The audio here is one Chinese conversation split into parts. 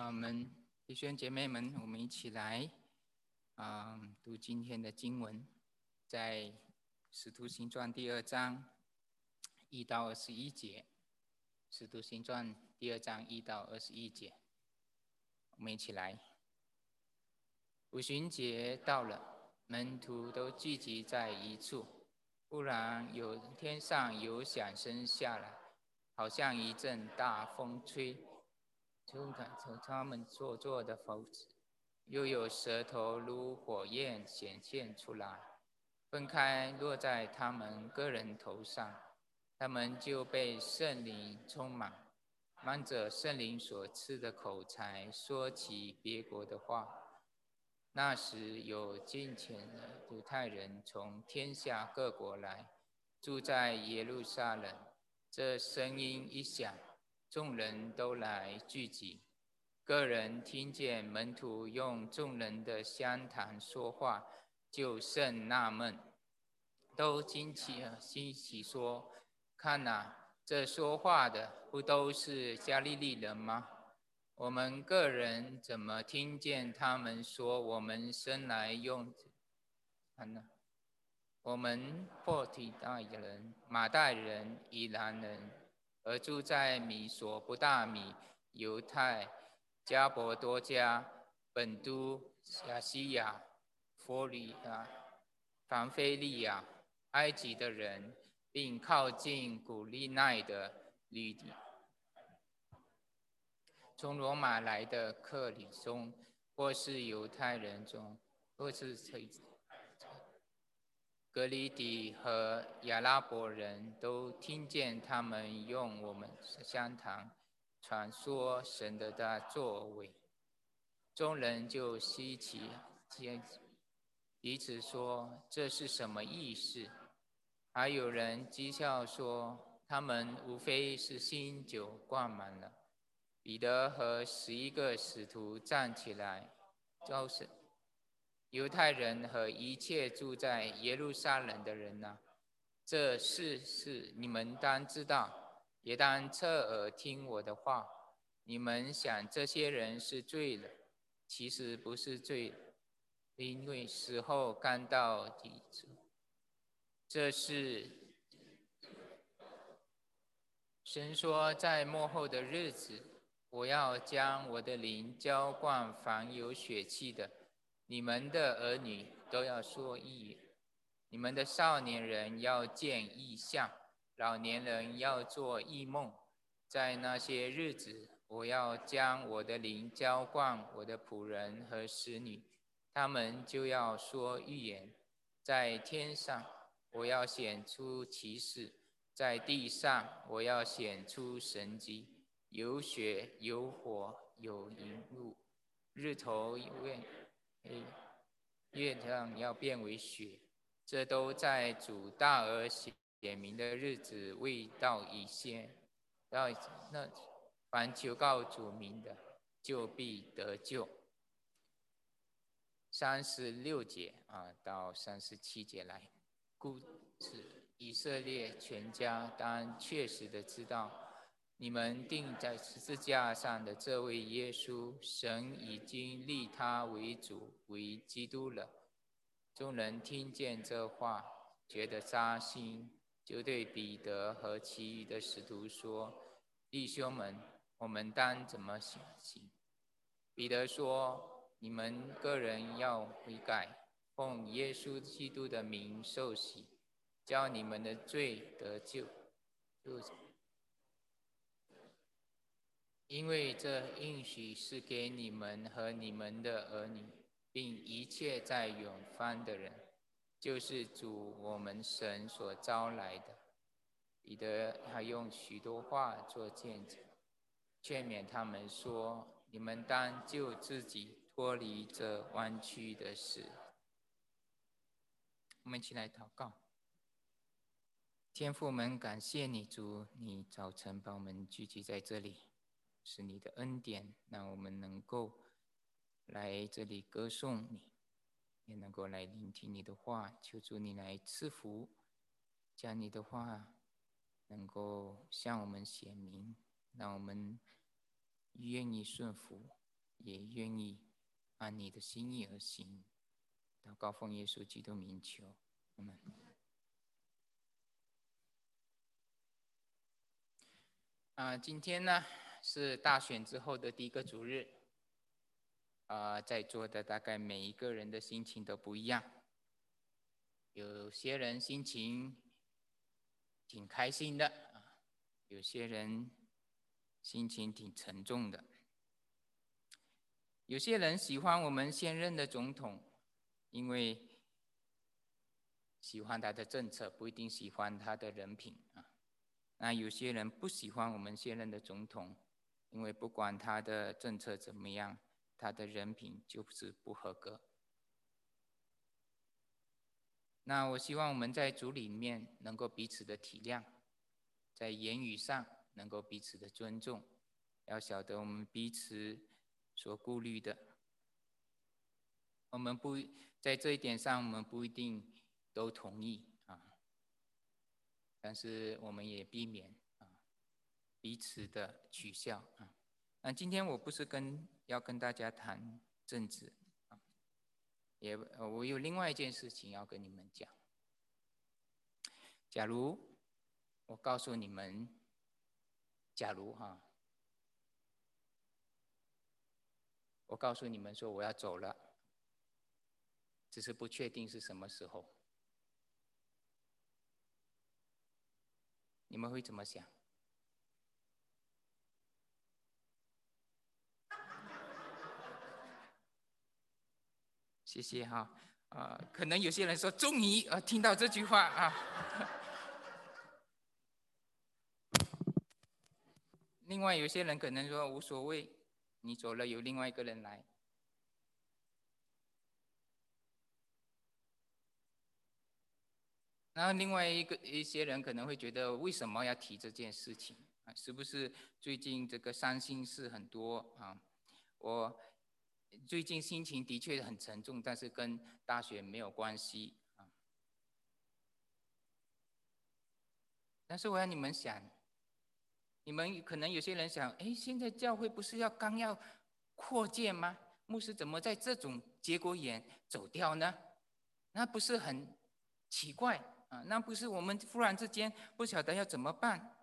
弟兄姐妹们，我们一起来读今天的经文，在《使徒行传》第2章1到21节，《使徒行传》第2章1到21节，我们一起来。五旬节到了，门徒都聚集在一处，忽然天上有响声下来，好像一阵大风吹，从他们所坐的房子，又有舌头如火焰显现出来，分开落在他们个人头上，他们就被圣灵充满，按着圣灵所赐的口才，说起别国的话。那时有近前的犹太人从天下各国来，住在耶路撒冷。这声音一响，众人都来聚集。个人听见门徒用众人的乡谈说话，就甚纳闷，都惊奇说：看哪，这说话的不都是加利利人吗？我们个人怎么听见他们说我们生来用我们破提大人、马代人、以兰人，而住在米索不大米、犹太、加伯多家、本都、亚西亚、佛里亚、凡菲利亚、埃及的人，并靠近古利奈的吕底。从罗马来的客旅中，或是犹太人中，或是格里底和亚拉伯人都听见他们用我们乡谈传说神的大作为，众人就稀奇，彼此说这是什么意思？还有人讥笑说，他们无非是新酒灌满了。彼得和11个使徒站起来，招声：犹太人和一切住在耶路撒冷的人啊，这事你们当知道，也当侧耳听我的话。你们想这些人是醉了，其实不是醉了，因为时候刚到底。这是神说，在末后的日子，我要将我的灵浇灌凡有血气的，你们的儿女都要说异语，你们的少年人要见异象，老年人要做异梦。在那些日子，我要将我的灵浇灌我的仆人和使女，他们就要说预言。在天上，我要显出奇事。在地上，我要显出神迹，有血，有火，有云雾，日头变黑，月亮要变为血，这都在主大而显明的日子未到以先。到那凡求告主名的，就必得救。36节到37节来，故此以色列全家当确实的知道，你们钉在十字架上的这位耶稣，神已经立他为主，为基督了。众人听见这话，觉得扎心，就对彼得和其余的使徒说：弟兄们，我们当怎么行？彼得说：你们个人要悔改，奉耶稣基督的名受洗，叫你们的罪得救。因为这应许是给你们和你们的儿女，并一切在远方的人，就是主我们神所招来的。彼得还用许多话做见证，劝勉他们说：你们当救自己脱离这弯曲的事。我们一起来祷告。天父们，感谢你主，你早晨把我们聚集在这里，是你的恩典，让我们能够来这里歌颂你，也能够来聆听你的话。求主你来赐福，将你的话能够向我们显明，让我们愿意顺服， 也愿意按你的心意而行。祷告奉耶稣基督名求，阿们。今天呢是大选之后的第一个主日，在座的大概每一个人的心情都不一样，有些人心情挺开心的，有些人心情挺沉重的。有些人喜欢我们现任的总统，因为喜欢他的政策，不一定喜欢他的人品啊。那有些人不喜欢我们现任的总统，因为不管他的政策怎么样，他的人品就是不合格。那我希望我们在主里面能够彼此的体谅，在言语上能够彼此的尊重，要晓得我们彼此所顾虑的。我们不在这一点上，我们不一定都同意啊，但是我们也避免彼此的取笑啊。那今天我不是要跟大家谈政治啊，我有另外一件事情要跟你们讲。假如我告诉你们，我告诉你们说我要走了，只是不确定是什么时候，你们会怎么想？谢谢哈，可能有些人说终于听到这句话啊，另外有些人可能说无所谓，你走了有另外一个人来。然后另外一些人可能会觉得为什么要提这件事情啊？是不是最近这个伤心事很多啊？我最近心情的确很沉重，但是跟大学没有关系啊。但是我要你们想，你们可能有些人想，哎，现在教会不是刚要扩建吗？牧师怎么在这种节骨眼走掉呢？那不是很奇怪啊？那不是我们忽然之间不晓得要怎么办？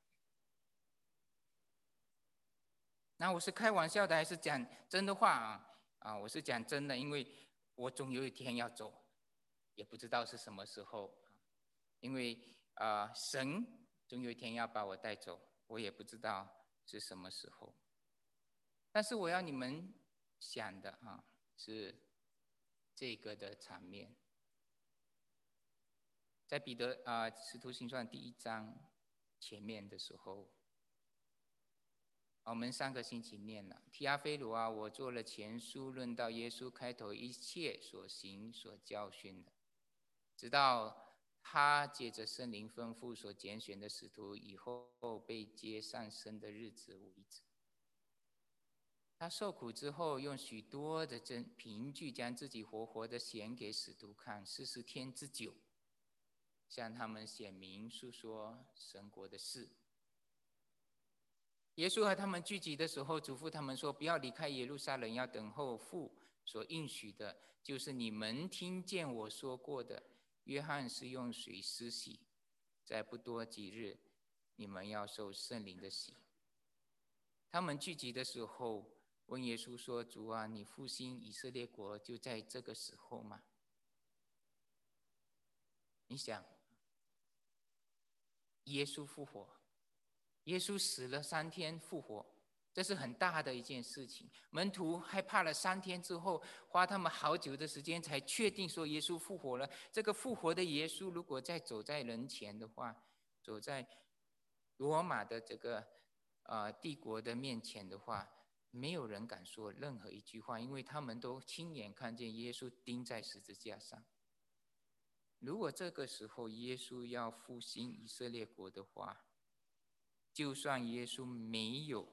那我是开玩笑的还是讲真的话啊？我是讲真的，因为我总有一天要走，也不知道是什么时候。因为神总有一天要把我带走，我也不知道是什么时候。但是我要你们想的是这个的场面，在使徒行传第1章前面的时候。我们上个星期念了提阿非鲁啊，我做了前书，论到耶稣开头一切所行所教训的，直到他借着圣灵吩咐所拣选的使徒以后被接上升的日子为止。他受苦之后，用许多的凭据将自己活活的显给使徒看，40天之久，向他们显明述说神国的事。耶稣和他们聚集的时候，嘱咐他们说：“不要离开耶路撒冷，要等候父所应许的，就是你们听见我说过的。约翰是用水施洗，在不多几日，你们要受圣灵的洗。”他们聚集的时候，问耶稣说：“主啊，你复兴以色列国就在这个时候吗？”你想，耶稣复活，耶稣死了3天复活，这是很大的一件事情。门徒害怕了3天之后，花他们好久的时间才确定说耶稣复活了。这个复活的耶稣，如果再走在人前的话，走在罗马的这个帝国的面前的话，没有人敢说任何一句话，因为他们都亲眼看见耶稣钉在十字架上。如果这个时候耶稣要复兴以色列国的话，就算耶稣没有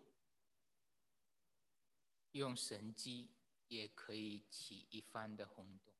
用神迹，也可以起一番的轰动。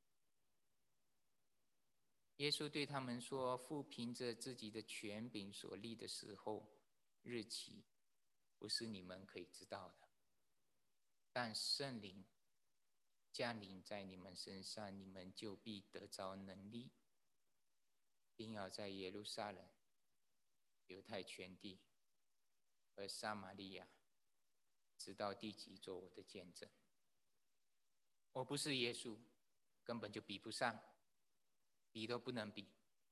耶稣对他们说：“父凭着自己的权柄所立的时候、日期，不是你们可以知道的。 但圣灵降临在你们身上，你们就必得着能力，并要在耶路撒冷、犹太全地和撒玛利亚，直到地极，做我的见证。我不是耶稣，根本就比不上，比都不能比。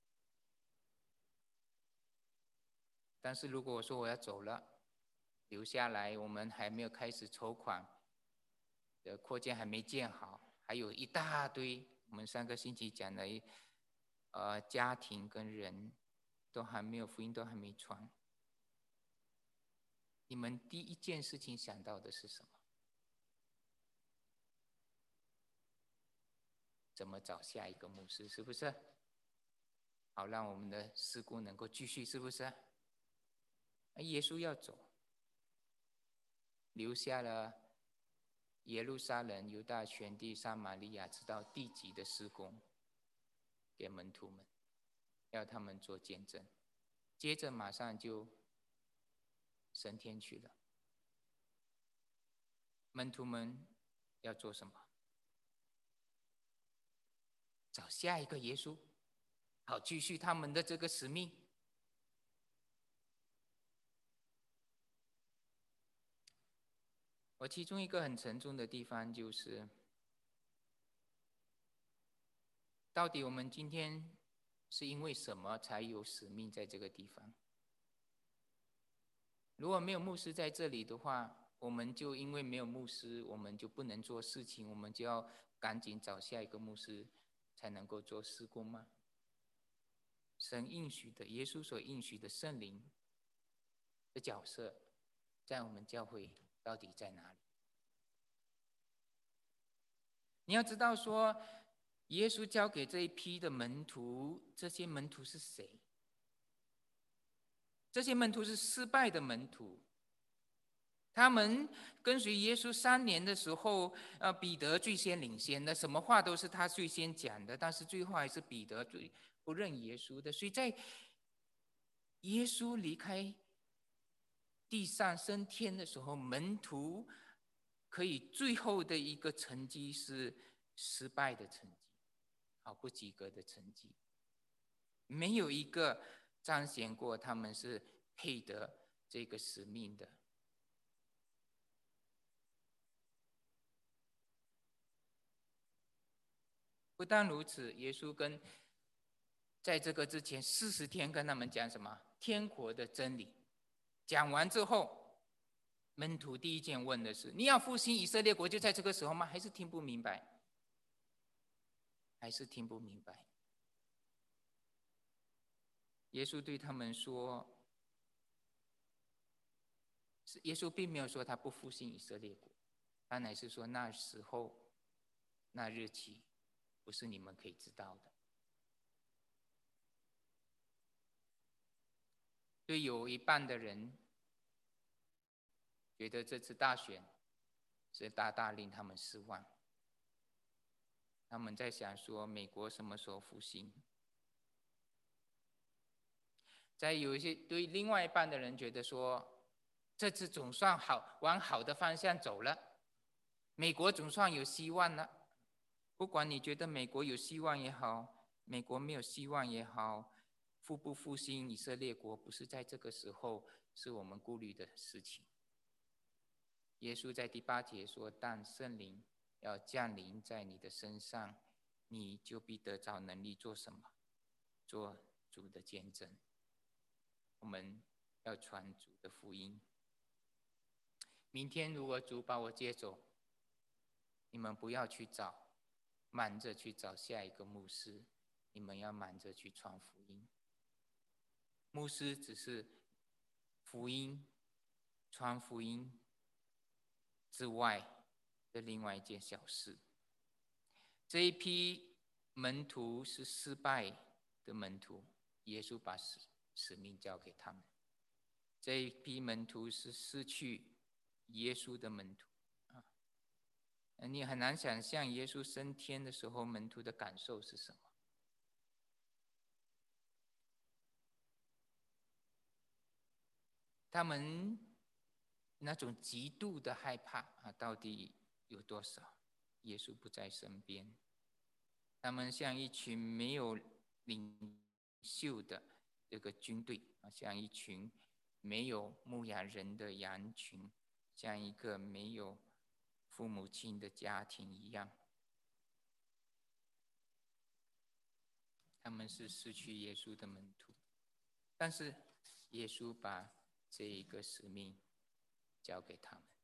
但是如果我说我要走了，留下来，我们还没有开始筹款，扩建还没建好，还有一大堆我们上个星期讲的，家庭跟人都还没有，福音都还没传。你们第一件事情想到的是什么？怎么找下一个牧师？是不是？好，让我们的事工能够继续，是不是？耶稣要走，留下了耶路撒冷、犹大全地、撒玛利亚，直到地极的事工，给门徒们，要他们做见证。接着马上就升天去了。门徒们要做什么？找下一个耶稣，好继续他们的这个使命。我其中一个很沉重的地方就是，到底我们今天是因为什么才有使命在这个地方？如果没有牧师在这里的话，我们就因为没有牧师，我们就不能做事情，我们就要赶紧找下一个牧师，才能够做事工吗？神应许的，耶稣所应许的圣灵的角色，在我们教会到底在哪里？你要知道说，耶稣交给这一批的门徒，这些门徒是谁？这些门徒是失败的门徒。他们跟随耶稣3年的时候，彼得最先领先的，什么话都是他最先讲的，但是最后还是彼得最不认耶稣的。所以在耶稣离开地上升天的时候，门徒可以最后的一个成绩是失败的成绩，不及格的成绩，没有一个彰显过他们是配得这个使命的。不但如此，耶稣在这个之前40天跟他们讲什么？天国的真理。讲完之后，门徒第一件问的是：你要复兴以色列国就在这个时候吗？还是听不明白？还是听不明白？耶稣对他们说，耶稣并没有说他不复兴以色列国，他乃是说那时候那日期不是你们可以知道的。对有一半的人觉得这次大选是大大令他们失望，他们在想说美国什么时候复兴？在有一些对另外一半的人觉得说，这次总算往好的方向走了，美国总算有希望了。不管你觉得美国有希望也好，美国没有希望也好，复不复兴以色列国不是在这个时候是我们顾虑的事情。耶稣在第8节说：但圣灵要降临在你的身上，你就必得着能力做什么？做主的见证。我们要传主的福音。明天如果主把我接走，你们不要去忙着去找下一个牧师，你们要忙着去传福音。牧师只是福音传福音之外的另外一件小事。这一批门徒是失败的门徒，耶稣把使命交给他们。这一批门徒是失去耶稣的门徒。你很难想象耶稣升天的时候门徒的感受是什么。他们那种极度的害怕到底有多少？耶稣不在身边，他们像一群没有领袖的这个军队像一群没有牧羊人的羊群，像一个没有父母亲的家庭一样。他们是失去耶稣的门徒，但是耶稣把这一个使命交给他们。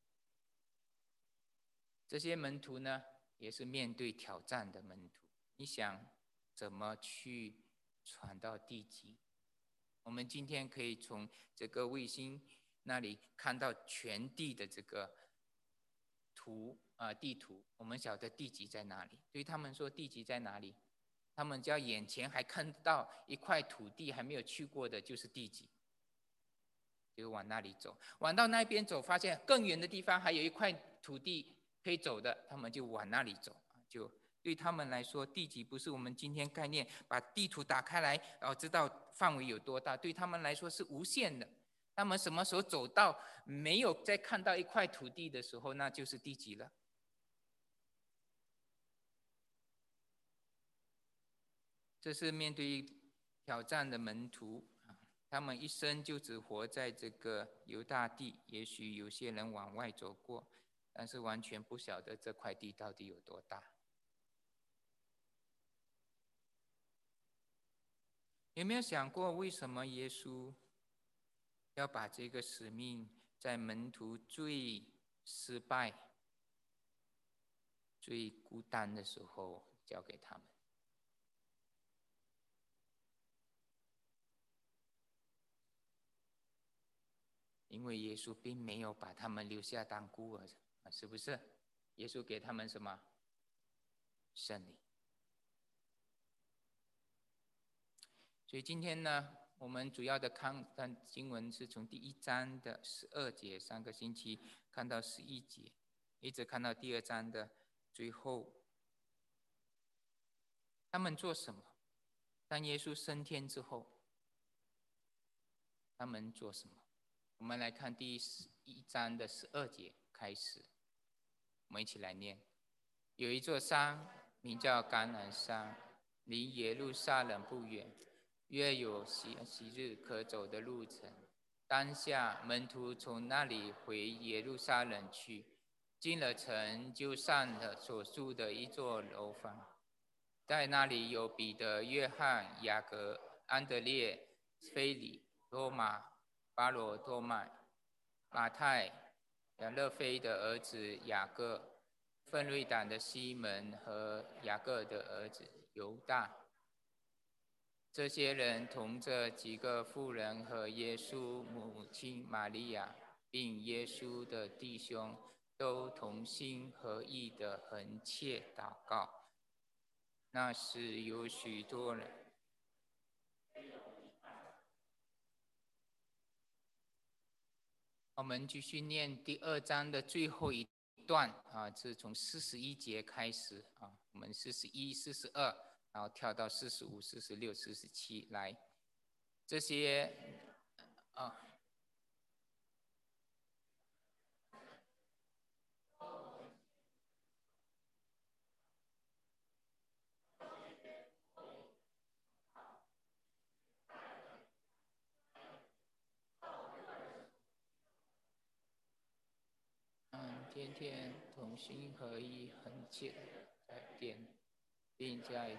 这些门徒呢，也是面对挑战的门徒。你想怎么去传到地极？我们今天可以从这个卫星那里看到全地的这个地图，我们晓得地极在哪里。对于他们说地极在哪里，他们只要眼前还看到一块土地还没有去过的，就是地极，就往那里走。往到那边走，发现更远的地方还有一块土地可以走的，他们就往那里走。就对他们来说，地极不是我们今天概念把地图打开来，然后知道范围有多大。对他们来说是无限的。他们什么时候走到没有再看到一块土地的时候，那就是地极了。这是面对挑战的门徒，他们一生就只活在这个犹大地。也许有些人往外走过，但是完全不晓得这块地到底有多大。有没有想过，为什么耶稣要把这个使命在门徒最失败、最孤单的时候交给他们？因为耶稣并没有把他们留下当孤儿，是不是？耶稣给他们什么？圣灵。所以今天呢，我们主要的看经文是从第1章的12节，上个星期看到11节，一直看到第2章的最后。他们做什么？当耶稣升天之后，他们做什么？我们来看第1章的12节开始，我们一起来念。有一座山，名叫橄榄山，离耶路撒冷不远，约有昔日可走的路程。当下门徒从那里回耶路撒冷去，进了城，就上了所住的一座楼房。在那里有彼得、约翰、雅各、安德烈、腓利、多马、巴罗多麦、马太、亚勒菲的儿子雅各、奋锐党的西门和雅各的儿子犹大。这些人同这几个妇人和耶稣母亲玛利亚，并耶稣的弟兄，都同心合意地横切祷告。那时有许多人。我们继续念第2章的最后一段是从41节开始我们41、42，然后跳到45、46、47来。这些天天同心合一，横切在殿，并在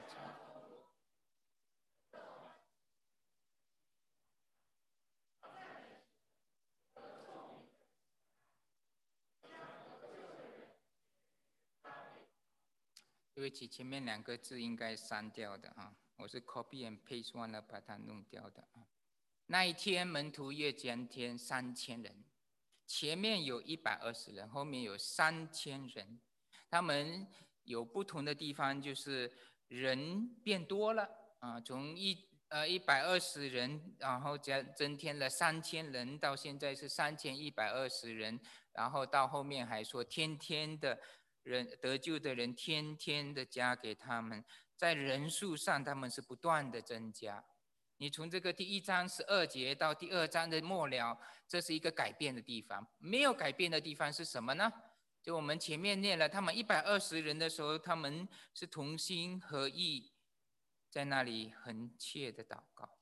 对不起，前面2个字应该删掉的我是 copy and paste 忘了把它弄掉的那一天门徒夜间天3000人，前面有120人，后面有3000人。他们有不同的地方，就是人变多了从120人，然后增添了3000人，到现在是3120人。然后到后面还说天天的人得救的人天天的加给他们，在人数上他们是不断的增加。 你从这个第一章12节到第2章的末了，这是一个改变的地方。没有改变的地方是什么呢？就我们前面念了，他们120人的时候，他们是同心合意，在那里恳切的祷告。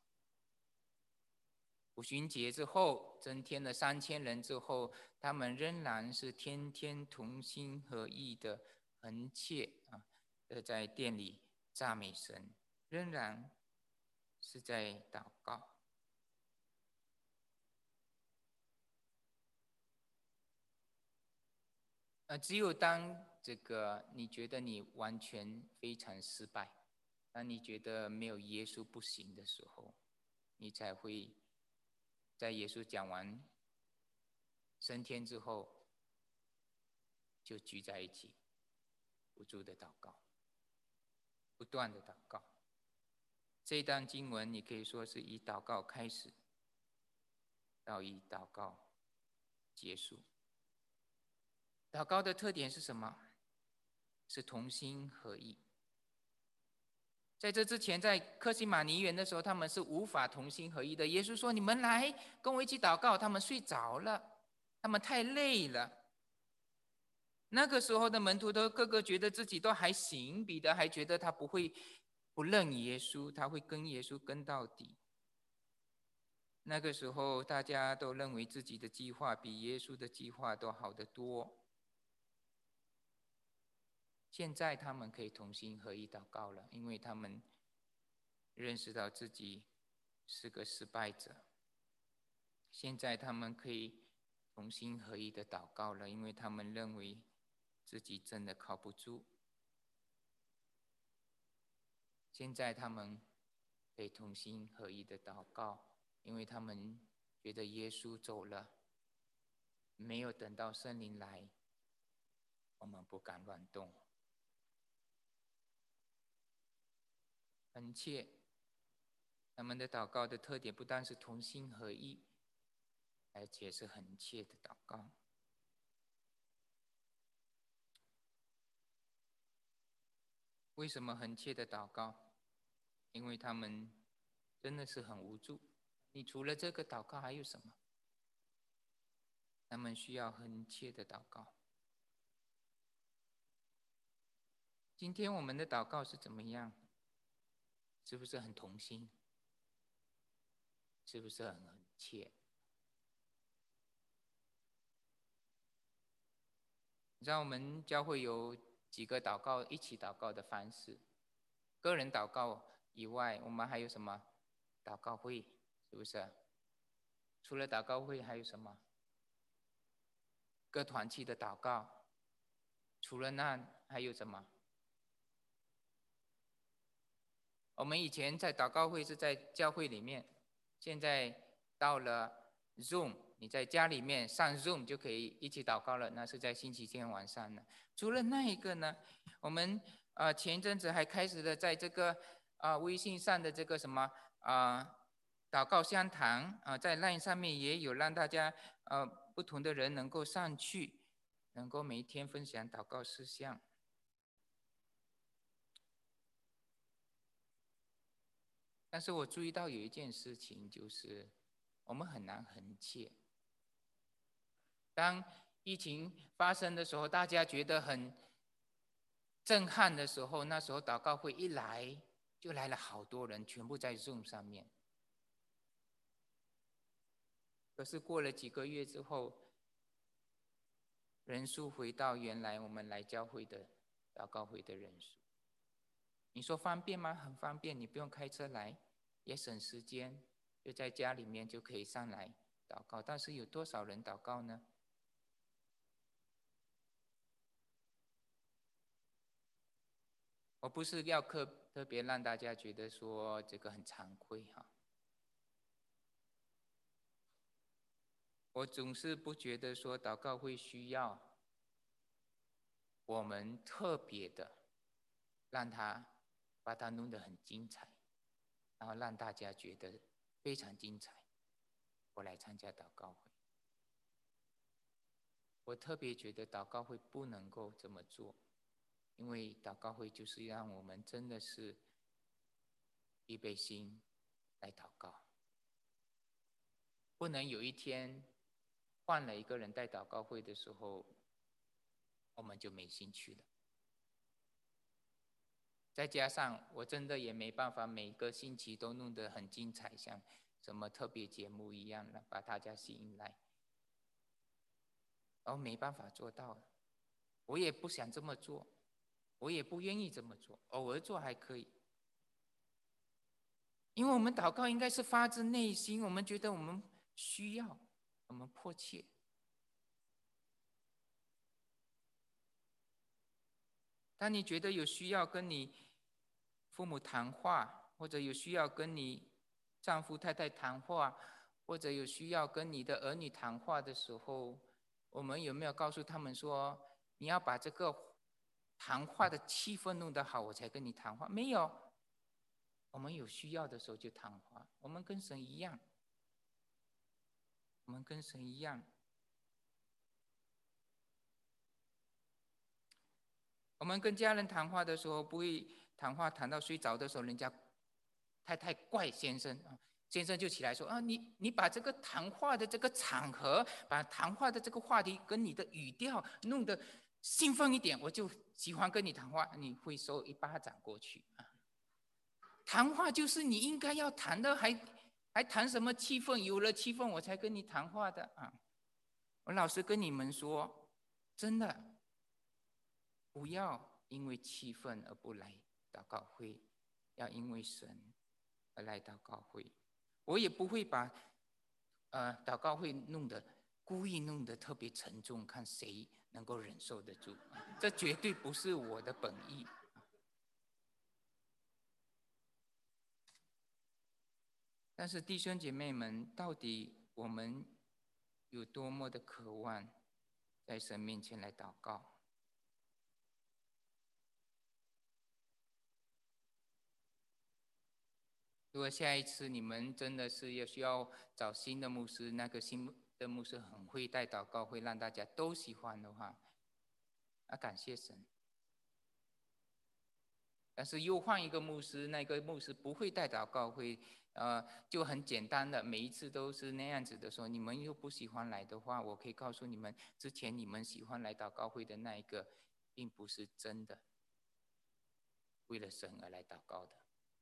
五旬节之后，增添了3000人之后，他们仍然是天天同心合意的恳切在殿里赞美神，仍然是在祷告。只有当这个你觉得你完全非常失败，当你觉得没有耶稣不行的时候，你才会在耶稣讲完升天之后，就聚在一起，不住的祷告，不断的祷告。这一段经文你可以说是以祷告开始，到以祷告结束。祷告的特点是什么？是同心合意。在这之前，在客西马尼园的时候，他们是无法同心合意的。耶稣说：“你们来跟我一起祷告。”他们睡着了，他们太累了。那个时候的门徒都个个觉得自己都还行，彼得还觉得他不会不认耶稣，他会跟耶稣跟到底。那个时候大家都认为自己的计划比耶稣的计划都好得多。现在他们可以同心合意祷告了，因为他们认识到自己是个失败者。现在他们可以同心合意的祷告了，因为他们认为自己真的靠不住。现在他们可以同心合意的祷告，因为他们觉得耶稣走了，没有等到圣灵来，我们不敢乱动。恳切，他们的祷告的特点不但是同心合意，而且是恳切的祷告。为什么恳切的祷告？因为他们真的是很无助。你除了这个祷告还有什么？他们需要恳切的祷告。今天我们的祷告是怎么样？是不是很同心？是不是很恳切？你知道我们教会有几个祷告一起祷告的方式，个人祷告以外，我们还有什么？祷告会，是不是？除了祷告会还有什么？各团契的祷告。除了那还有什么？我们以前在祷告会是在教会里面，现在到了 Zoom， 你在家里面上 Zoom 就可以一起祷告了，那是在星期天晚上的。除了那一个呢，我们前一阵子还开始了在这个微信上的这个什么祷告香堂在 LINE 上面也有让大家不同的人能够上去，能够每一天分享祷告事项。但是我注意到有一件事情，就是我们很难恳切。当疫情发生的时候，大家觉得很震撼的时候，那时候祷告会一来，就来了好多人，全部在 Zoom 上面。可是过了几个月之后，人数回到原来我们来教会的祷告会的人数。你说方便吗？很方便，你不用开车来，也省时间，就在家里面就可以上来祷告。但是有多少人祷告呢？我不是要特别让大家觉得说这个很惭愧哈，我总是不觉得说祷告会需要我们特别的让他把它弄得很精彩，然后让大家觉得非常精彩，我来参加祷告会。我特别觉得祷告会不能够这么做，因为祷告会就是让我们真的是预备心， 来祷告。不能有一天换了一个人带祷告会的时候，我们就没兴趣了。再加上我真的也没办法每个星期都弄得很精彩，像什么特别节目一样的把大家吸引来，没办法做到了。我也不想这么做，我也不愿意这么做，偶尔做还可以。因为我们祷告应该是发自内心，我们觉得我们需要，我们迫切。当你觉得有需要跟你父母谈话，或者有需要跟你丈夫太太谈话，或者有需要跟你的儿女谈话的时候，我们有没有告诉他们说，你要把这个谈话的气氛弄得好，我才跟你谈话？没有，我们有需要的时候就谈话。我们跟神一样，我们跟神一样。我们跟家人谈话的时候，不会谈话谈到睡着的时候，人家太太怪先生啊，先生就起来说啊，你把这个谈话的这个场合，把谈话的这个话题跟你的语调弄得兴奋一点，我就喜欢跟你谈话。你会收一巴掌过去啊！谈话就是你应该要谈的，还谈什么气氛？有了气氛我才跟你谈话的啊！我老实跟你们说，真的。不要因为气氛而不来祷告会，要因为神而来祷告会。我也不会把祷告会故意弄得特别沉重，看谁能够忍受得住。这绝对不是我的本意。但是弟兄姐妹们，到底我们有多么的渴望在神面前来祷告？如果下一次你们真的是需要找新的牧师，那个新的牧师很会带祷告，会让大家都喜欢的话，那感谢神。但是又换一个牧师，那个牧师不会带祷告会，就很简单的，每一次都是那样子的说，你们又不喜欢来的话，我可以告诉你们，之前你们喜欢来祷告会的那一个，并不是真的为了神而来祷告的，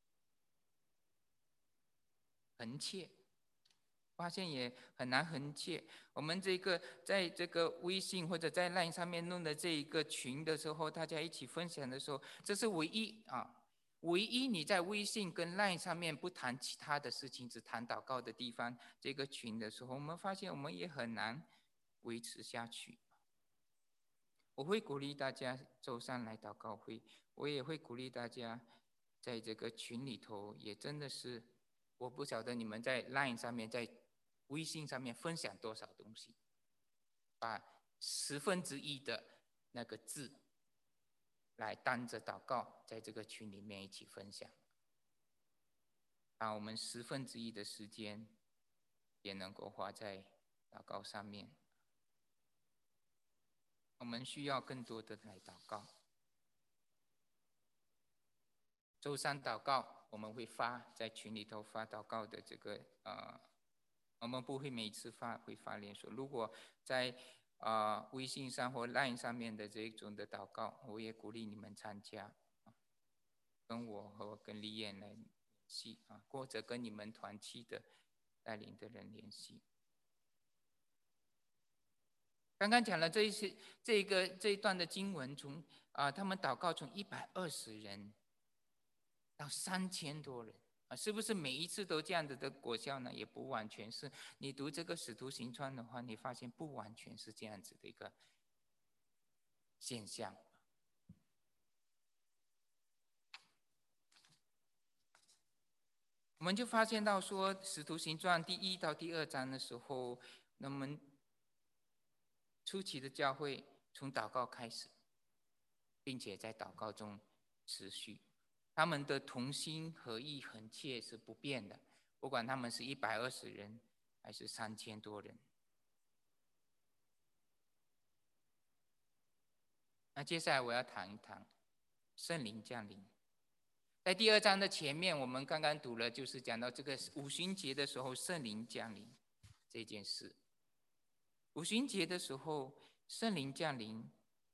恳切。发现也很难横切。我们这个在这个微信或者在 LINE 上面弄的这一个群的时候，大家一起分享的时候，这是唯一你在微信跟 LINE 上面不谈其他的事情，只谈祷告的地方，这个群的时候，我们发现我们也很难维持下去。我会鼓励大家周三来祷告会，我也会鼓励大家在这个群里头，也真的是，我不晓得你们在 LINE 上面在微信上面分享多少东西，把1/10的那个字来当着祷告，在这个群里面一起分享，把我们1/10的时间也能够花在祷告上面。我们需要更多的来祷告。周三祷告，我们会发在群里头发祷告的这个我们不会每次发，会发连锁。如果在微信上或 LINE 上面的这种的祷告，我也鼓励你们参加，跟我和跟丽燕来联系或者跟你们团契的带领的人联系。刚刚讲了这一段的经文，从他们祷告从120人到3000多人。是不是每一次都这样子的果效呢？也不完全是。你读这个《使徒行传》的话，你发现不完全是这样子的一个现象。我们就发现到说，《使徒行传》第1到第2章的时候，那么初期的教会从祷告开始，并且在祷告中持续。他们的同心合意恳切是不变的，不管他们是120人还是3000多人。那接下来我要谈一谈圣灵降临。 在第2章的前面，我们刚刚读了，就是讲到这个五旬节的时候，圣灵降临这件事。五旬节的时候，圣灵降临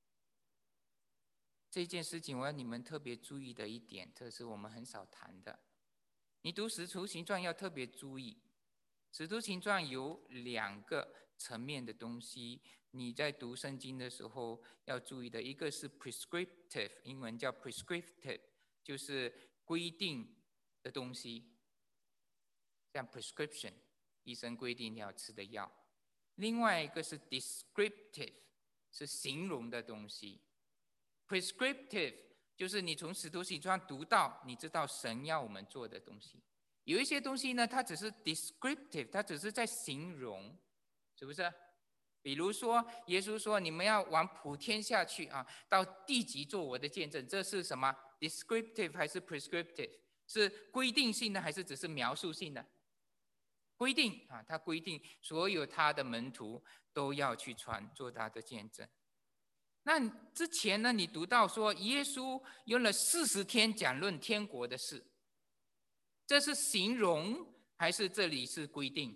这件事情，我要你们特别注意的一点，这是我们很少谈的。你读使徒行传要特别注意，使徒行传有2个层面的东西，你在读圣经的时候要注意的，一个是 prescriptive， 英文叫 prescriptive， 就是规定的东西，像 prescription， 医生规定你要吃的药。另外一个是 descriptive， 是形容的东西。prescriptive 就是你从使徒行传读到，你知道神要我们做的东西。有一些东西呢，它只是 descriptive， 它只是在形容，是不是？比如说，耶稣说你们要往普天下去啊，到地极做我的见证，这是什么 ？descriptive 还是 prescriptive？ 是规定性的还是只是描述性的？规定啊，他规定所有他的门徒都要去传，做他的见证。那之前呢，你读到说耶稣用了40天讲论天国的事，这是形容还是这里是规定？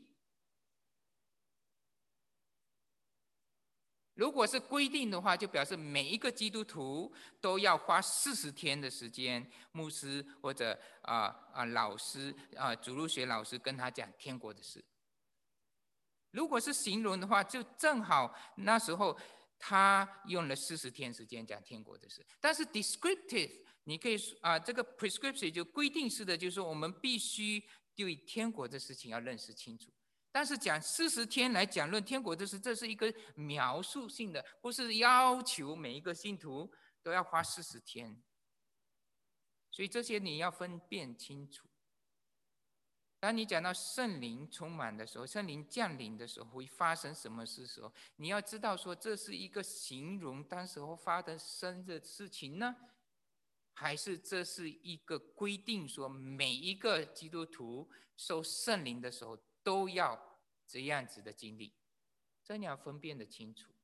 如果是规定的话，就表示每一个基督徒都要花40天的时间，牧师或者老师主日学老师跟他讲天国的事。如果是形容的话，就正好那时候他用了40天时间讲天国的事。但是 descriptive， 你可以这个 prescriptive 就规定式的，就是说我们必须对天国的事情要认识清楚。但是讲40天来讲论天国的事，这是一个描述性的，不是要求每一个信徒都要花40天。所以这些你要分辨清楚。当你讲到圣灵充满的时候，圣灵降临的时候，会发生什么事的时候，你要知道说这是一个形容当时候发生的事情呢，还是这是一个规定说每一个基督徒受圣灵的时候都要这样子的经历，这你要分辨得清楚。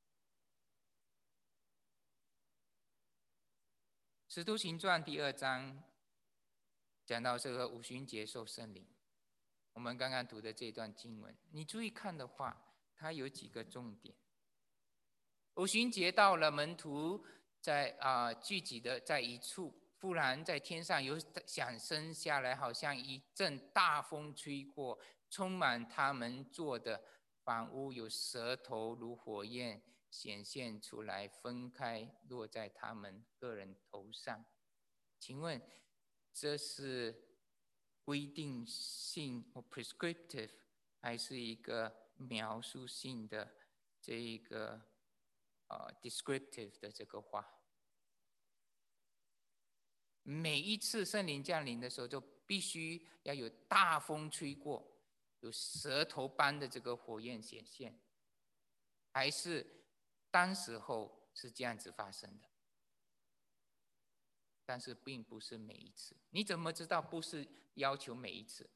使徒行传第2章讲到这个五旬节受圣灵，我们刚刚读的这段经文，你注意看的话，它有几个重点。五旬节到了，门徒在聚集的在一处，忽然在天上有响声下来，好像一阵大风吹过，充满他们坐的房屋，有舌头如火焰显现出来，分开落在他们个人头上。请问这是规定性或 prescriptive， 还是一个描述性的这一个descriptive 的这个话？每一次圣灵降临的时候，就必须要有大风吹过，有舌头般的这个火焰显现，还是当时候是这样子发生的？但是并不是每一次。你怎么知道不是要求每一次？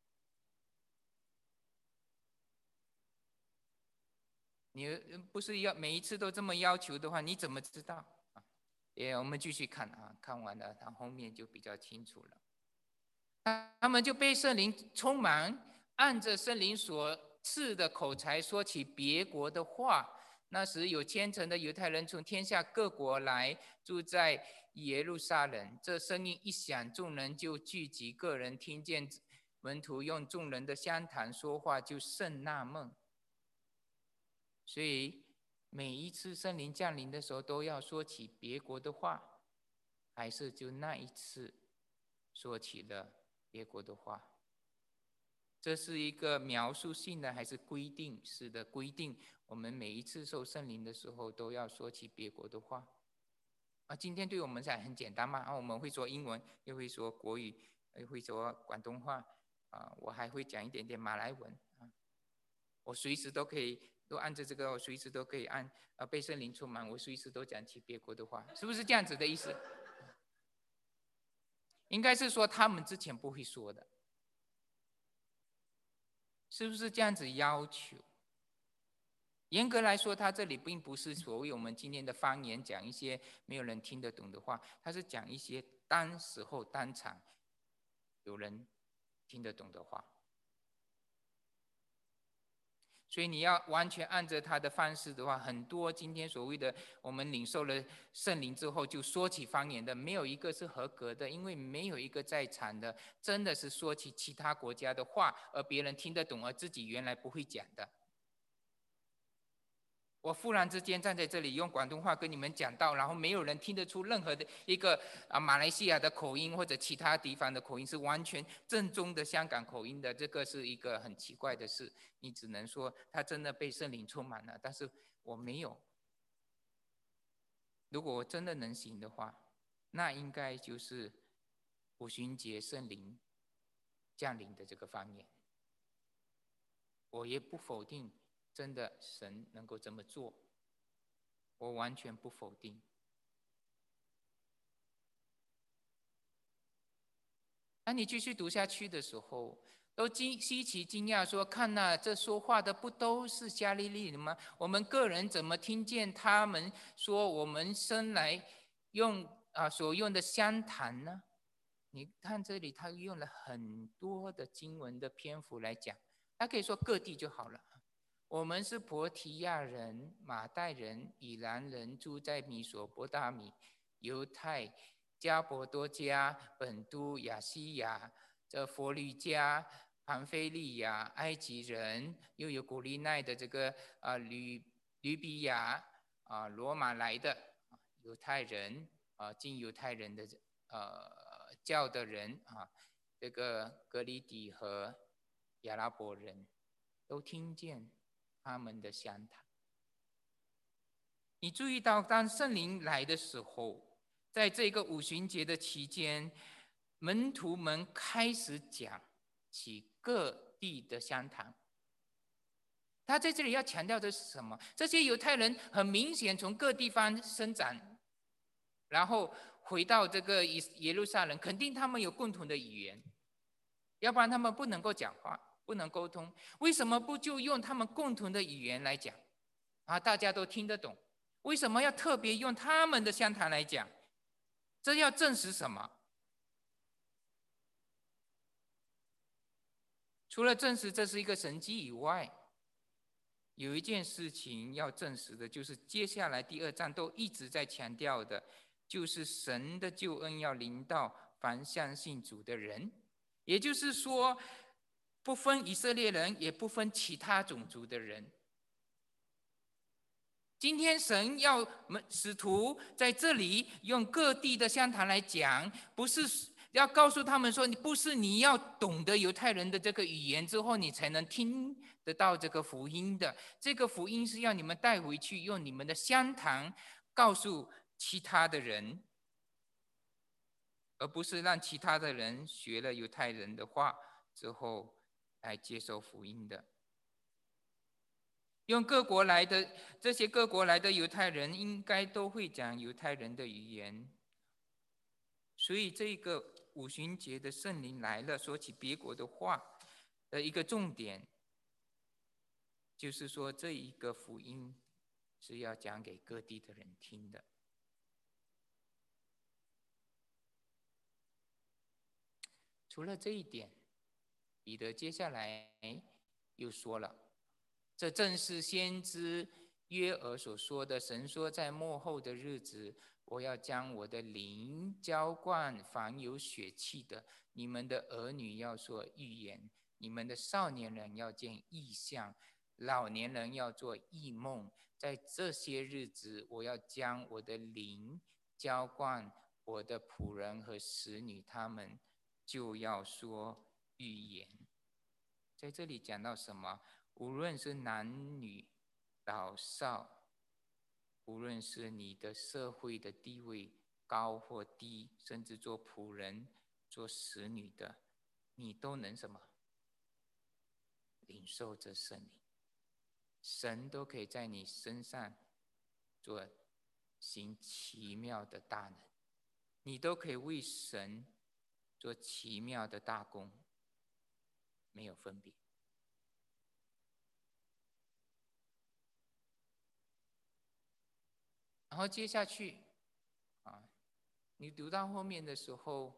你不是要每一次都这么要求的话，你怎么知道？我们继续看看完了，它后面就比较清楚了。他们就被圣灵充满，按着圣灵所赐的口才说起别国的话。那时有虔诚的犹太人从天下各国来，住在耶路撒冷。这声音一响，众人就聚集，个人听见门徒用众人的相谈说话，就甚纳闷。所以每一次圣灵降临的时候，都要说起别国的话，还是就那一次说起了别国的话？这是一个描述性的还是规定式的规定？我们每一次受圣灵的时候都要说起别国的话。今天对我们来很简单嘛，我们会说英文，又会说国语，又会说广东话，我还会讲一点点马来文，我随时都可以都按着这个，我随时都可以被圣灵充满，我随时都讲起别国的话，是不是这样子的意思？应该是说他们之前不会说的。是不是这样子要求？ 严格来说，他这里并不是所谓我们今天的方言，讲一些没有人听得懂的话，他是讲一些当时候当场有人听得懂的话。所以你要完全按着他的方式的话，很多今天所谓的我们领受了圣灵之后就说起方言的，没有一个是合格的，因为没有一个在场的真的是说起其他国家的话，而别人听得懂，而自己原来不会讲的。我忽然之间站在这里用广东话跟你们讲道，然后没有人听得出任何的一个马来西亚的口音或者其他地方的口音是完全正宗的香港口音的，这个是一个很奇怪的事。你只能说他真的被圣灵充满了，但是我没有。如果我真的能行的话，那应该就是五旬节圣灵降临的这个方言。我也不否定真的神能够这么做，我完全不否定。当你继续读下去的时候，都稀奇惊讶说：“看呐，这说话的不都是加利利人吗？我们个人怎么听见他们说我们生来所用的香坛呢？”你看这里，他用了很多的经文的篇幅来讲，他可以说各地就好了。我们是伯提亚人、马代人、以兰人，住在米索波大米、犹太、加伯多加、本都、亚细亚、这佛吕加、庞菲利亚、埃及人，又有古利奈的这个吕比亚罗马来的犹太人进犹太人的教的人这个格里底和亚拉伯人都听见他们的详谈。你注意到，当圣灵来的时候，在这个五旬节的期间，门徒们开始讲起各地的详谈。他在这里要强调的是什么？这些犹太人很明显从各地方生长，然后回到这个耶路撒冷，肯定他们有共同的语言，要不然他们不能够讲话，不能沟通。为什么不就用他们共同的语言来讲大家都听得懂？为什么要特别用他们的乡谈来讲？这要证实什么？除了证实这是一个神迹以外，有一件事情要证实的，就是接下来第2章都一直在强调的，就是神的救恩要临到凡相信主的人，也就是说，不分以色列人，也不分其他种族的人。今天神要使徒在这里用各地的乡谈来讲，不是要告诉他们说，你要懂得犹太人的这个语言之后，你才能听得到这个福音的。这个福音是要你们带回去，用你们的乡谈告诉其他的人，而不是让其他的人学了犹太人的话之后来接受福音的。用这些各国来的犹太人，应该都会讲犹太人的语言。所以这个五旬节的圣灵来了，说起别国的话的一个重点，就是说这一个福音是要讲给各地的人听的。除了这一点，彼得接下来又说了，这正是先知约珥所说的，神说在末后的日子，我要将我的灵浇灌凡有血气的，你们的儿女要说预言，你们的少年人要见异象，老年人要做异梦。在这些日子，我要将我的灵浇灌我的仆人和使女，他们就要说预言。在这里讲到什么？无论是男女老少，无论是你的社会的地位高或低，甚至做仆人、做使女的，你都能什么？领受这圣灵，神都可以在你身上做行奇妙的大能，你都可以为神做奇妙的大功，没有分别。 然后接下去你读到后面的时候，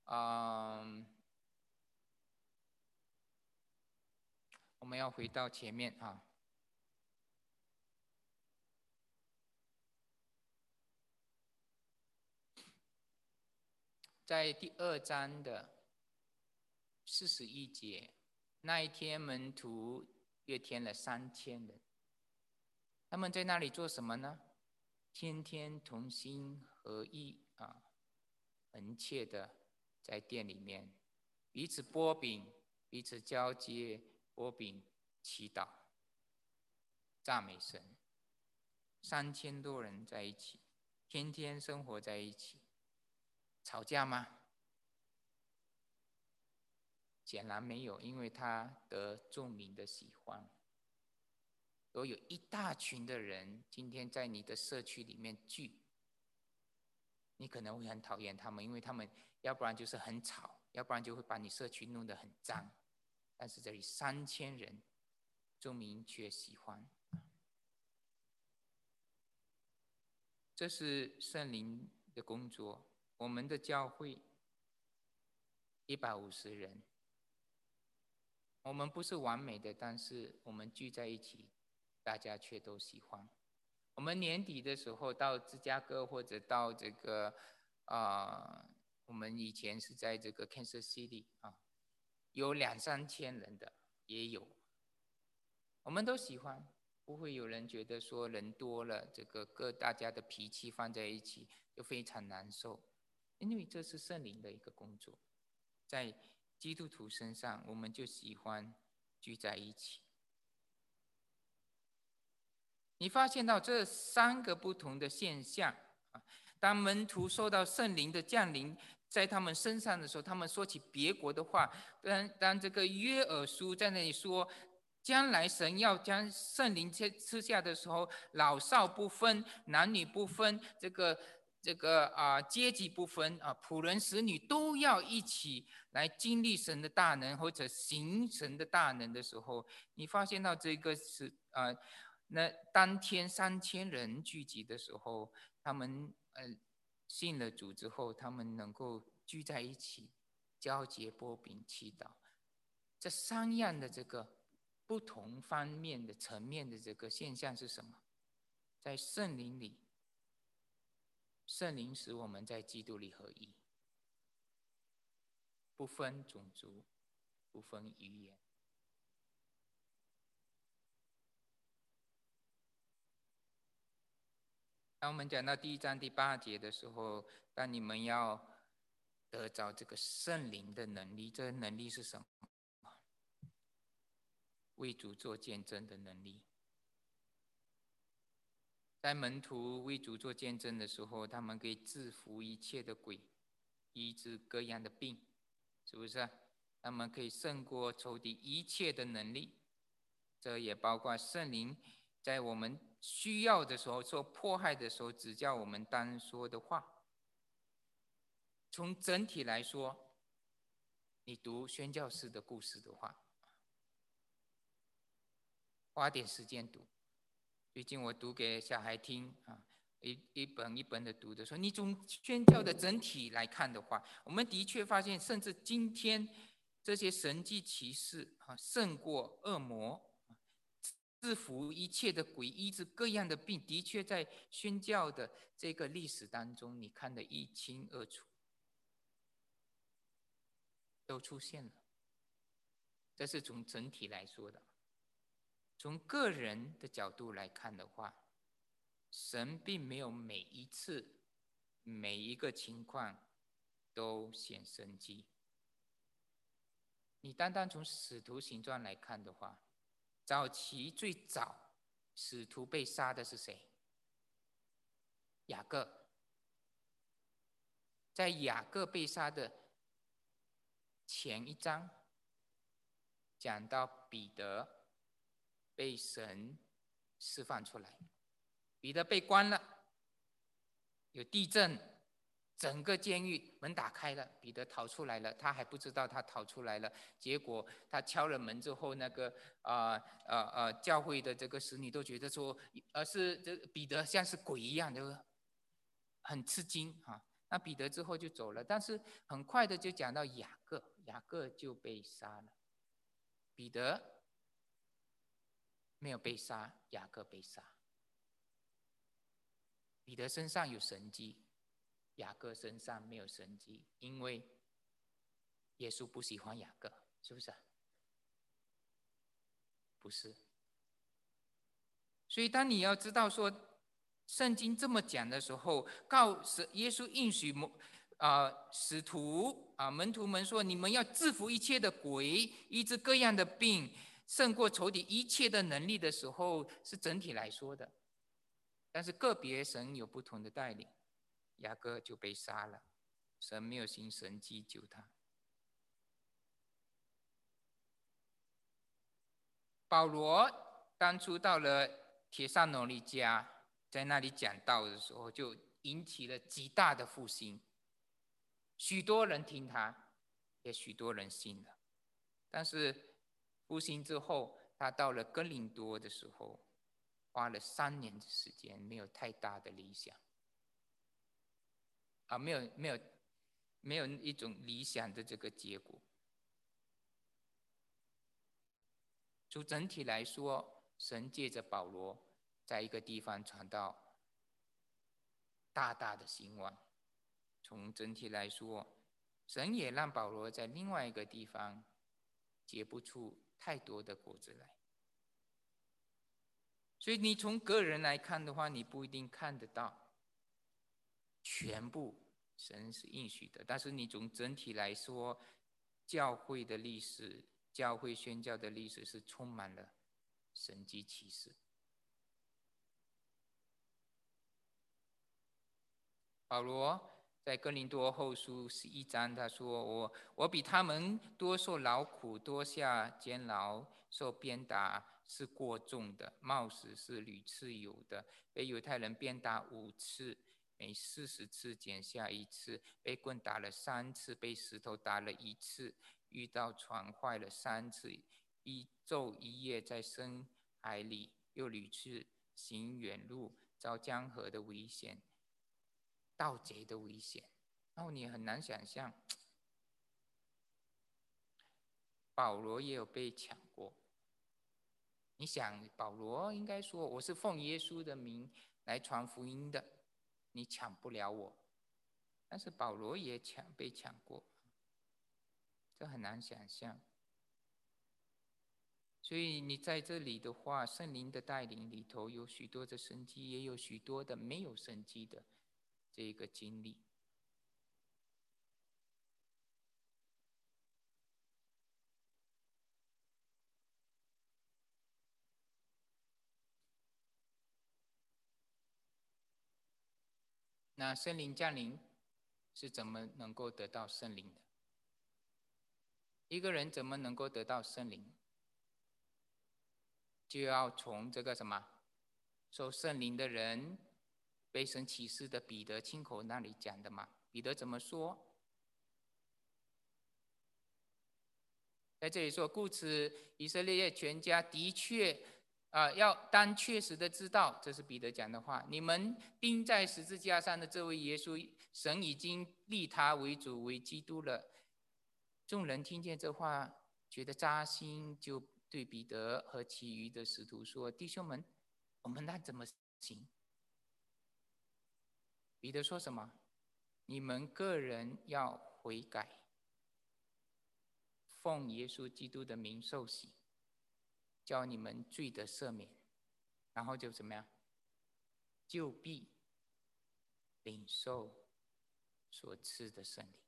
我们要回到前面在第2章的41节，那一天门徒约添了3000人，他们在那里做什么呢？天天同心合意恒切的在店里面彼此擘饼，彼此交接，擘饼祈祷，赞美神。3000多人在一起，天天生活在一起，吵架吗？显然没有，因为他得众民的喜欢。如果有一大群的人今天在你的社区里面聚，你可能会很讨厌他们，因为他们要不然就是很吵，要不然就会把你社区弄得很脏。但是这里3000人，众民却喜欢。这是圣灵的工作。我们的教会150人，我们不是完美的，但是我们聚在一起，大家却都喜欢。我们年底的时候到芝加哥或者到这个我们以前是在这个 Kansas City 有2-3千人的也有，我们都喜欢，不会有人觉得说人多了，这个大家的脾气放在一起就非常难受，因为这是圣灵的一个工作，在基督徒身上我们就喜欢聚在一起。你发现到这3个不同的现象当门徒受到圣灵的降临在他们身上的时候，他们说起别国的话。当这个约珥书在那里说，将来神要将圣灵赐下的时候，老少不分，男女不分，这个阶级不分仆人使女都要一起来经历神的大能或者行神的大能的时候，你发现到这个是那当天3000人聚集的时候，他们信了主之后，他们能够聚在一起，交接擘饼祈祷。这3样的这个不同方面的层面的这个现象是什么？在圣灵里，圣灵使我们在基督里合一，不分种族，不分语言。当我们讲到第1章第8节的时候，当你们要得着这个圣灵的能力，这能力是什么？为主做见证的能力。在门徒为主做见证的时候，他们可以制服一切的鬼，医治各样的病，是不是？他们可以胜过仇敌一切的能力。这也包括圣灵在我们需要的时候、受迫害的时候，指教我们当说的话。从整体来说，你读宣教士的故事的话，花点时间读。最近我读给小孩听一本一本的读的时候，你从宣教的整体来看的话，我们的确发现，甚至今天这些神迹奇事胜过恶魔，制服一切的鬼，医治各样的病，的确在宣教的这个历史当中，你看得一清二楚，都出现了。这是从整体来说的。从个人的角度来看的话，神并没有每一次、每一个情况都显神迹。你单单从使徒行传来看的话，早期最早使徒被杀的是谁？雅各。在雅各被杀的前1章，讲到彼得被神释放出来，彼得被关了，有地震， 整个监狱门打开了，彼得逃出来了，他还不知道他逃出来了。结果他敲了门之后，那个教会的这个使女都觉得说，是这彼得像是鬼一样的，很吃惊啊。那彼得之后就走了，但是很快的就讲到雅各，雅各就被杀了。彼得没有被杀，雅各被杀。彼得身上有神迹，雅各身上没有神迹，因为耶稣不喜欢雅各，是不是？不是。所以当你要知道说，圣经这么讲的时候，耶稣应许使徒门徒们说，你们要制服一切的鬼，医治各样的病，胜过仇敌一切的能力的时候，是整体来说的。但是个别神有不同的带领，雅各就被杀了，神没有行神迹救他。保罗当初到了帖撒罗尼迦，在那里讲道的时候，就引起了极大的复兴，许多人听他，也许多人信了。但是复兴之后，他到了哥林多的时候，花了3年的时间，没有太大的理想，没有一种理想的这个结果。就整体来说，神借着保罗在一个地方传道，大大的兴旺。从整体来说，神也让保罗在另外一个地方结不出太多的果子来。所以你从个人来看的话，你不一定看得到全部神是应许的，但是你从整体来说，教会的历史，教会宣教的历史是充满了神迹奇事。保罗在哥林多后书11章他说，我比他们多受劳苦，多下监牢，受鞭打是过重的，冒死是屡次有的，被犹太人鞭打5次，每40次减下1次，被棍打了3次，被石头打了1次，遇到船坏了3次，一昼一夜在深海里，又屡次行远路，遭江河的危险，盗贼的危险。然后你很难想象，保罗也有被抢过。你想，保罗应该说，我是奉耶稣的名来传福音的，你抢不了我。但是保罗也被抢过，这很难想象。所以你在这里的话，圣灵的带领里头有许多的神迹，也有许多的没有神迹的这个经历。那圣灵降临是怎么能够得到圣灵的？一个人怎么能够得到圣灵？就要从这个什么受圣灵的人被神启示的彼得亲口那里讲的嘛。彼得怎么说？在这里说，故此以色列全家的确要当确实的知道，这是彼得讲的话，你们钉在十字架上的这位耶稣，神已经立他为主为基督了。众人听见这话，觉得扎心，就对彼得和其余的使徒说：弟兄们，我们那怎么行？彼得说什么？你们个人要悔改，奉耶稣基督的名受洗，叫你们罪得赦免，然后就怎么样？就必领受所赐的圣灵。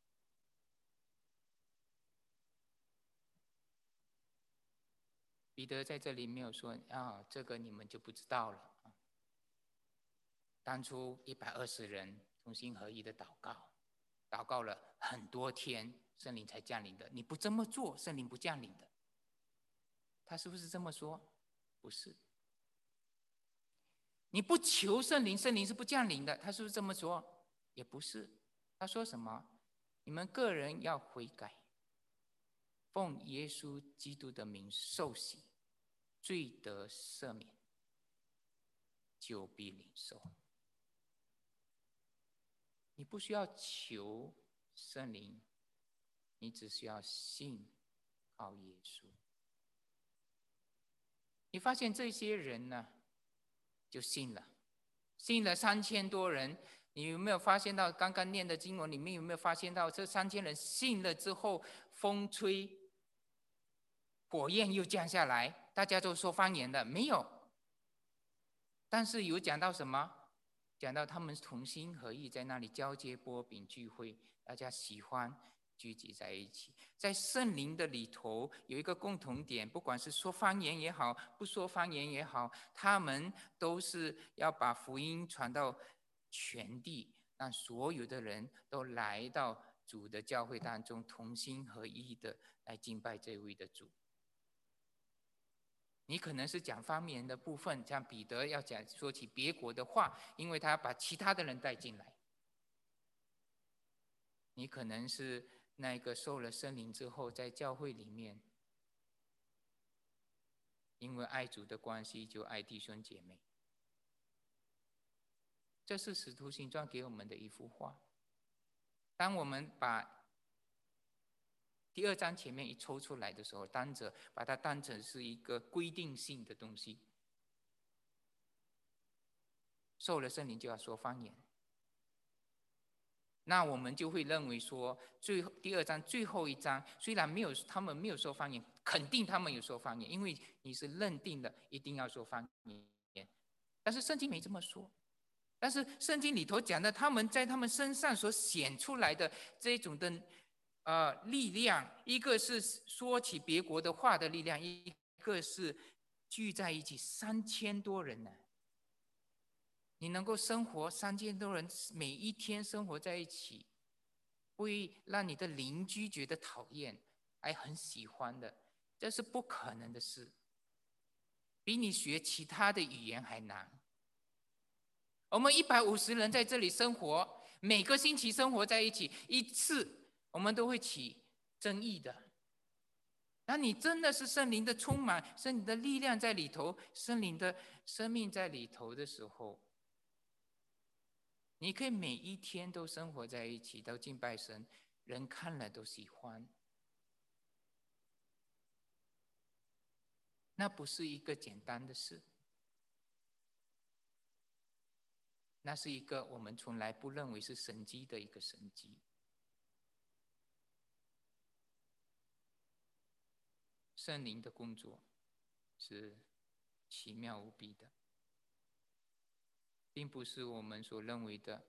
彼得在这里没有说这个你们就不知道了。当初120人同心合一的祷告了很多天，圣灵才降临的。你不这么做，圣灵不降临的。他是不是这么说？不是。你不求圣灵，圣灵是不降临的。他是不是这么说？也不是。 他说什么？你们个人要悔改，奉耶稣基督的名受洗，罪得赦免，就必领受。你不需要求圣灵，你只需要信靠耶稣。你发现这些人呢，就信了，信了3000多人。你有没有发现到刚刚念的经文里面有没有发现到这3000人信了之后，风吹，火焰又降下来，大家都说方言的？没有。但是有讲到什么？讲到他们同心合意在那里交接擘饼聚会，大家喜欢聚集在一起。在圣灵的里头有一个共同点，不管是说方言也好，不说方言也好，他们都是要把福音传到全地，让所有的人都来到主的教会当中，同心合意的来敬拜这位的主。你可能是讲方言的部分，像彼得要说起别国的话，因为他要把其他的人带进来。你可能是那个受了圣灵之后，在教会里面，因为爱主的关系，就爱弟兄姐妹。这是使徒行传给我们的一幅画。当我们把第2章前面一抽出来的时候，把它当成是一个规定性的东西。受了圣灵就要说方言，那我们就会认为说，第2章最后一章虽然他们没有说方言，肯定他们有说方言，因为你是认定的一定要说方言。但是圣经没这么说。但是圣经里头讲的，他们在他们身上所显出来的这种的力量，一个是说起别国的话的力量，一个是聚在一起3000多人呢。你能够生活3000多人，每一天生活在一起，不会让你的邻居觉得讨厌，还很喜欢的，这是不可能的事，比你学其他的语言还难。我们150人在这里生活，每个星期生活在一起一次，我们都会起争议的。那你真的是圣灵的充满，圣灵的力量在里头，圣灵的生命在里头的时候，你可以每一天都生活在一起，都敬拜神，人看了都喜欢。那不是一个简单的事，那是一个我们从来不认为是神迹的一个神迹。圣灵的工作是奇妙无比的，并不是我们所认为的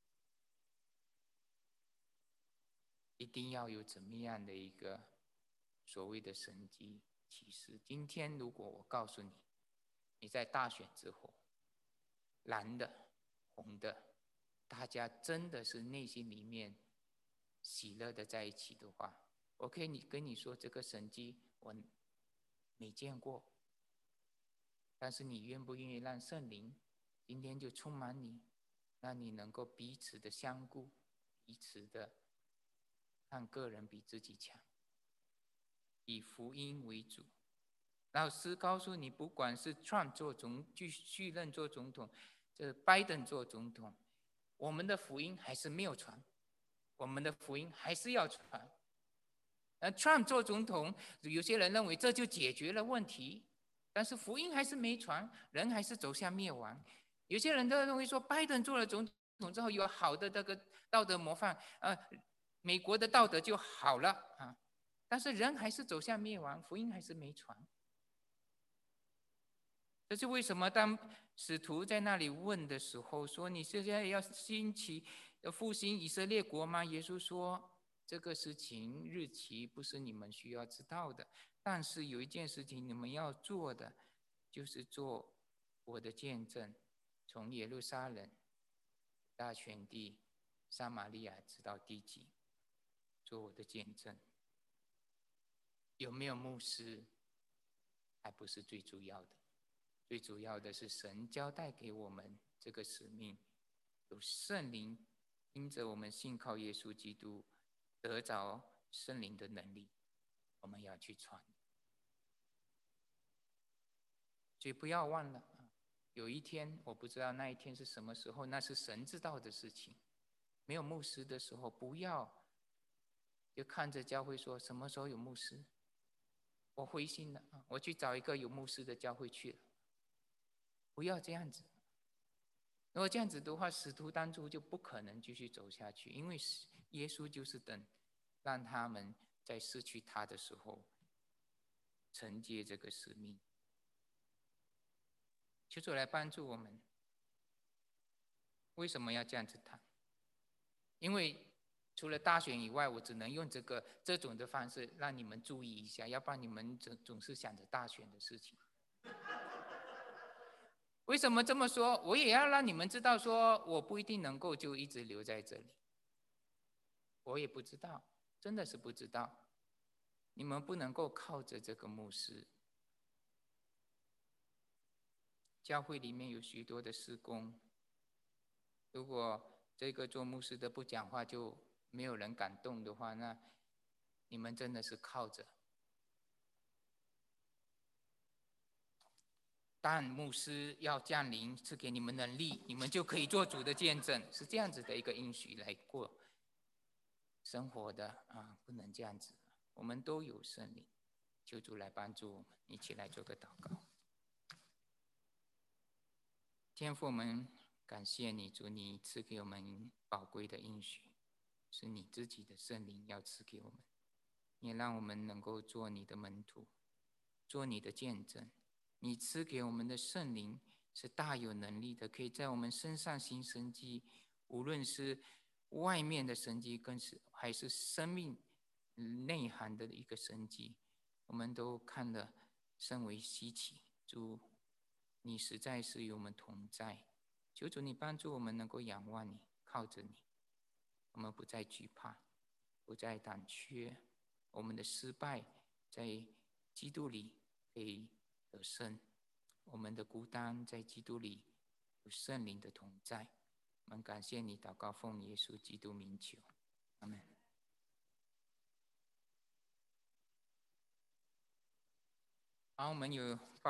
一定要有怎么样的一个所谓的神迹启示。今天如果我告诉你，你在大选之后，蓝的、红的，大家真的是内心里面喜乐的在一起的话，我可以跟你说，这个神迹我没见过。但是你愿不愿意让圣灵今天就充满你，让你能够彼此的相顾，彼此的看个人比自己强，以福音为主。老师告诉你，不管是 Trump 续任做总统，这拜登做总统，我们的福音还是没有传，我们的福音还是要传。Trump 做总统，有些人认为这就解决了问题，但是福音还是没传，人还是走向灭亡。有些人都认为说，拜登做了总统之后有好的这个道德模范，美国的道德就好了啊，但是人还是走向灭亡，福音还是没传。这是为什么？当使徒在那里问的时候，说：“你现在要复兴以色列国吗？”耶稣说：“这个事情日期不是你们需要知道的，但是有一件事情你们要做的，就是做我的见证，从耶路撒冷到全地、撒玛利亚直到地极，做我的见证。”有没有牧师，还不是最主要的。最主要的是神交代给我们这个使命，有圣灵因着我们信靠耶稣基督，得着圣灵的能力，我们要去传。所以不要忘了，有一天我不知道那一天是什么时候，那是神知道的事情。没有牧师的时候，不要就看着教会说什么时候有牧师，我灰心了，我去找一个有牧师的教会去了。不要这样子。如果这样子的话，使徒当初就不可能继续走下去，因为耶稣就是等让他们在失去他的时候承接这个使命。求主来帮助我们。为什么要这样子谈？因为除了大选以外，我只能用这种的方式让你们注意一下，要不然你们总是想着大选的事情。为什么这么说？我也要让你们知道，说我不一定能够就一直留在这里。我也不知道，真的是不知道。你们不能够靠着这个牧师。教会里面有许多的事工，如果这个做牧师的不讲话，就没有人感动的话，那你们真的是靠着。但牧师要降临，赐给你们能力，你们就可以做主的见证，是这样子的一个应许来过生活的啊，不能这样子。我们都有圣灵，求主来帮助我们，一起来做个祷告。天父，我们感谢你，主，你赐给我们宝贵的应许，是你自己的圣灵要赐给我们，也让我们能够做你的门徒，做你的见证。你赐给我们的圣灵是大有能力的，可以在我们身上行神迹，无论是外面的神迹，还是生命内涵的一个神迹，我们都看得甚为稀奇。主，你实在是与我们同在，求主你帮助我们能够仰望你，靠着你，我们不再惧怕，不再胆怯，我们的失败在基督里可以得胜，我们的孤单在基督里有圣灵的同在。我们感谢你，祷告奉耶稣基督名求，阿们。好，我们有